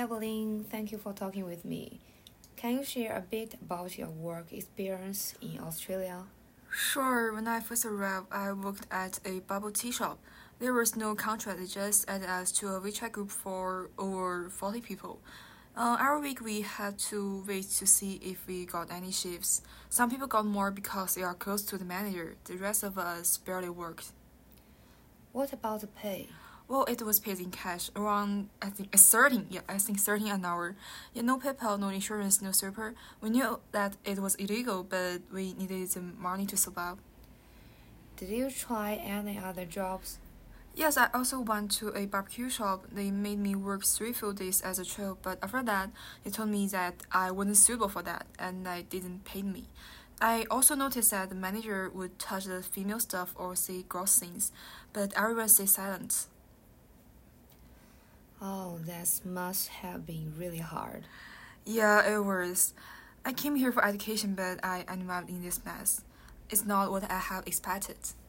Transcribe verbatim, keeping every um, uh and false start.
Evelyn. Thank you for talking with me. Can you share a bit about your work experience in Australia? Sure, when I first arrived, I worked at a bubble tea shop. There was no contract, they just added us to a WeChat group for over forty people. Uh, every week we had to wait to see if we got any shifts. Some people got more because they are close to the manager. The rest of us barely worked. What about the pay? Well, it was paid in cash, around I think uh, thirteen. Yeah, I think thirteen an hour. Yeah, no PayPal, no insurance, no super. We knew that it was illegal, but we needed the money to survive. Did you try any other jobs? Yes, I also went to a barbecue shop. They made me work three full days as a trial, but after that, they told me that I wasn't suitable for that, and they didn't pay me. I also noticed that the manager would touch the female staff or say gross things, but everyone stayed silent. Oh, that must have been really hard. Yeah, it was. I came here for education, but I ended up in this mess. It's not what I have expected.